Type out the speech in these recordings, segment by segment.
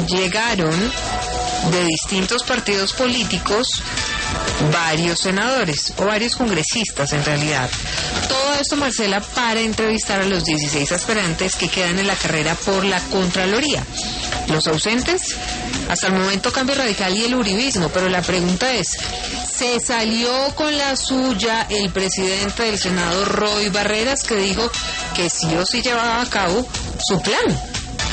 llegaron de distintos partidos políticos varios senadores o varios congresistas en realidad. Todo esto, Marcela, para entrevistar a los 16 aspirantes que quedan en la carrera por la Contraloría. Los ausentes, hasta el momento Cambio Radical y el uribismo, pero la pregunta es, ¿se salió con la suya el presidente del Senado, Roy Barreras, que dijo que sí o sí llevaba a cabo su plan?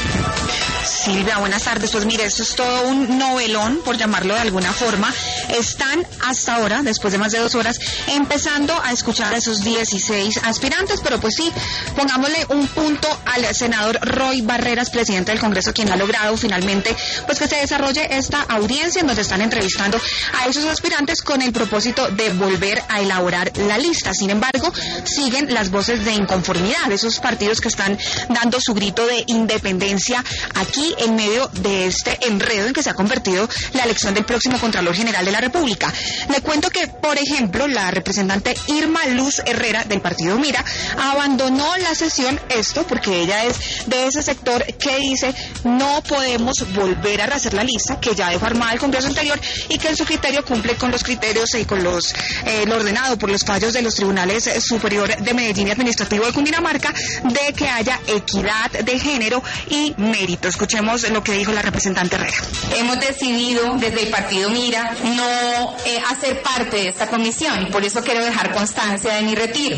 Silvia, buenas tardes. Pues mire, esto es todo un novelón, por llamarlo de alguna forma. Están hasta ahora, después de más de 2 horas, empezando a escuchar a esos 16 aspirantes, pero pues sí, pongámosle un punto al senador Roy Barreras, presidente del Congreso, quien ha logrado finalmente pues que se desarrolle esta audiencia en donde están entrevistando a esos aspirantes con el propósito de volver a elaborar la lista. Sin embargo, siguen las voces de inconformidad, esos partidos que están dando su grito de independencia aquí en medio de este enredo en que se ha convertido la elección del próximo Contralor General de la República. Le cuento que, por ejemplo, la representante Irma Luz Herrera del partido Mira abandonó la sesión, esto porque ella es de ese sector que dice no podemos volver a rehacer la lista que ya dejó armada el Congreso anterior y que en su criterio cumple con los criterios y con lo ordenado por los fallos de los tribunales superior de Medellín y administrativo de Cundinamarca de que haya equidad de género y mérito. Escuchemos lo que dijo la representante Herrera. Hemos decidido desde el partido Mira no hacer parte de esta comisión y por eso quiero dejar constancia de mi retiro.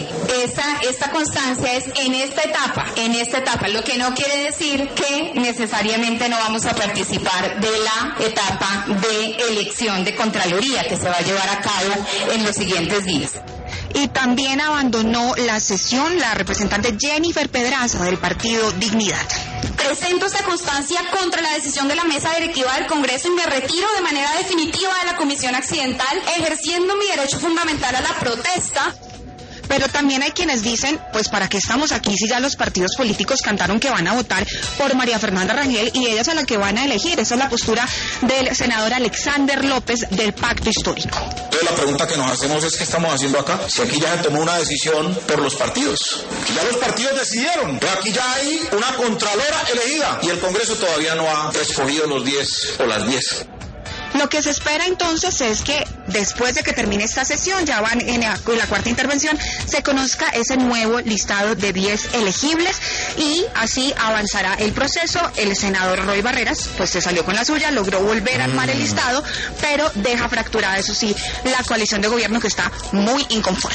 Esta constancia es en esta etapa, lo que no quiere decir que necesariamente no vamos a participar de la etapa de elección de Contraloría que se va a llevar a cabo en los siguientes días. Y también abandonó la sesión la representante Jennifer Pedraza del partido Dignidad. Presento esta constancia contra la decisión de la mesa directiva del Congreso y me retiro de manera definitiva de la comisión accidental, ejerciendo mi derecho fundamental a la protesta. Pero también hay quienes dicen, pues ¿para qué estamos aquí si ya los partidos políticos cantaron que van a votar por María Fernanda Rangel y ella es a la que van a elegir? Esa es la postura del senador Alexander López del Pacto Histórico. Entonces la pregunta que nos hacemos es ¿qué estamos haciendo acá? Si aquí ya se tomó una decisión por los partidos. Ya los partidos decidieron. Pero aquí ya hay una contralora elegida y el Congreso todavía no ha escogido los 10 o las 10. Lo que se espera entonces es que después de que termine esta sesión, ya van en la cuarta intervención, se conozca ese nuevo listado de 10 elegibles y así avanzará el proceso. El senador Roy Barreras pues se salió con la suya, logró volver a armar el listado, pero deja fracturada, eso sí, la coalición de gobierno que está muy inconforme.